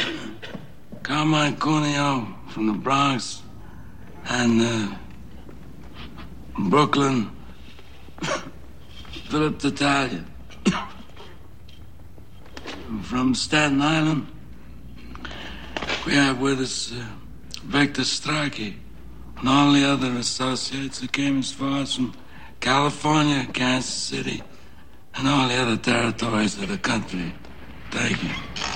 Carmine Cuneo from the Bronx and Brooklyn, Philip D'Italia from Staten Island. We have with us Victor Strachey and all the other associates that came as far as from California, Kansas City, and all the other territories of the country. Thank you.